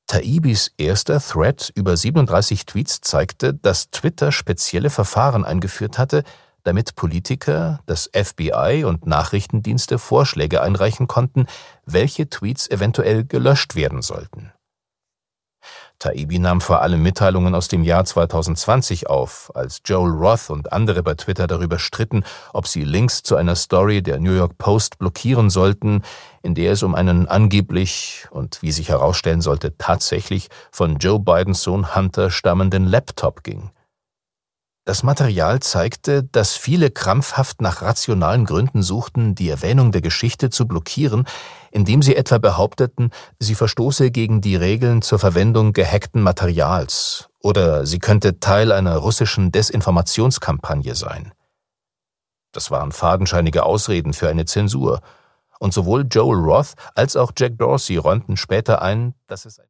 Taibis erster Thread über 37 Tweets zeigte, dass Twitter spezielle Verfahren eingeführt hatte, damit Politiker, das FBI und Nachrichtendienste Vorschläge einreichen konnten, welche Tweets eventuell gelöscht werden sollten. Taibbi nahm vor allem Mitteilungen aus dem Jahr 2020 auf, als Joel Roth und andere bei Twitter darüber stritten, ob sie Links zu einer Story der New York Post blockieren sollten, in der es um einen angeblich und wie sich herausstellen sollte tatsächlich von Joe Bidens Sohn Hunter stammenden Laptop ging. Das Material zeigte, dass viele krampfhaft nach rationalen Gründen suchten, die Erwähnung der Geschichte zu blockieren, indem sie etwa behaupteten, sie verstoße gegen die Regeln zur Verwendung gehackten Materials oder sie könnte Teil einer russischen Desinformationskampagne sein. Das waren fadenscheinige Ausreden für eine Zensur, und sowohl Joel Roth als auch Jack Dorsey räumten später ein, dass es